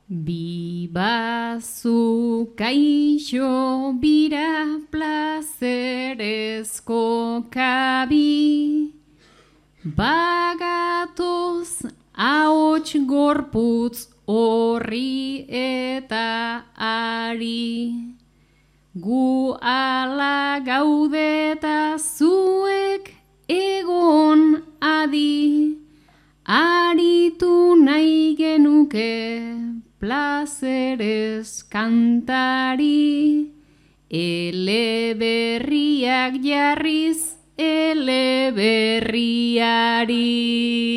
Bibazu kaixo bira plazerezko kabi, bagatoz ahots gorputz horri eta ari. Gu ala gaudeta zuek egon adi, aritu nahi genuke plazerez kantari, eleberriak jarriz eleberriari.